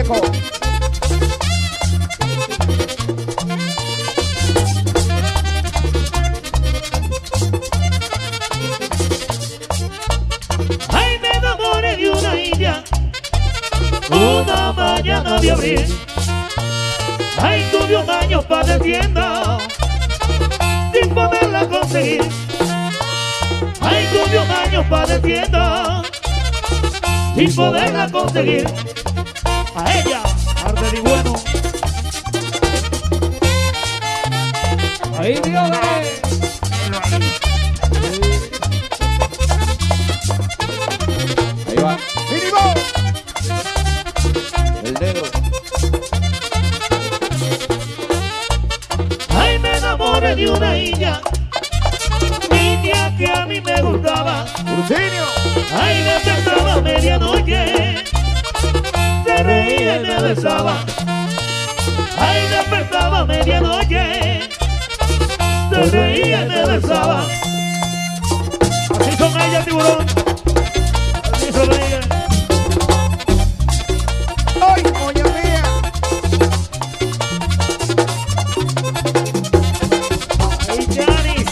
Checo. Ay, me enamoré de una india una mañana de abril. Ay, tuve un año padeciendo sin poderla conseguir. Ay, tuve un año padeciendo sin poderla conseguir. A ella, arte y bueno. Ahí, Dios. Ahí va. ¡Mínimo! El dedo. Ay, me enamoré de una niña que a mí me gustaba. Ursinio. Ay, despertaba a medianoche, se reía y me besaba. Ay, despertaba a medianoche, se reía y me besaba. Así son ellas, tiburón. Así son ellas. ¡Ay, moña mía! Ay, Janis.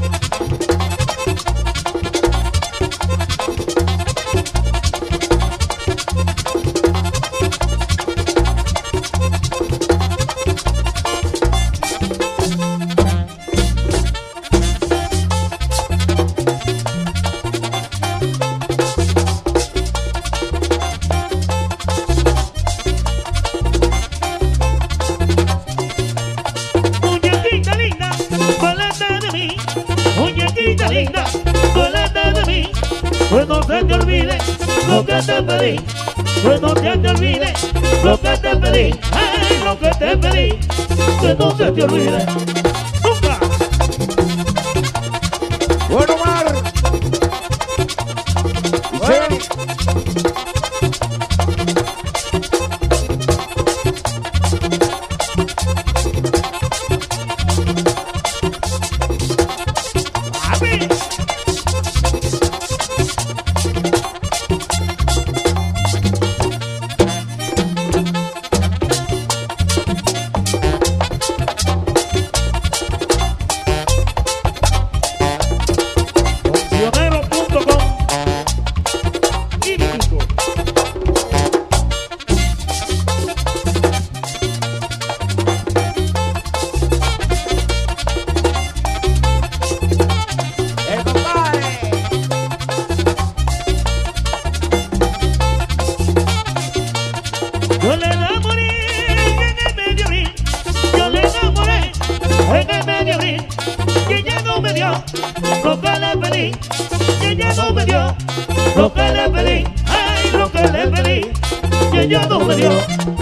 Muñequita linda, vuélvete de mí. Muñequita linda, vuélvete de mí. Pues no se te olvide lo que te pedí. Pues no se te olvide lo que te pedí. Ay, lo que te pedí. Que no se te olvide. Nunca. Bueno, Mar. Y Cheli. A mí. Pionero.com. Químico. ¡El compadre! Yo le enamoré en el medio abril. Yo le enamoré en el medio abril. Y ella no me dio lo que le pedí. Y ella no me dio lo que le pedí. Ay, lo que le pedí. Y ella no me dio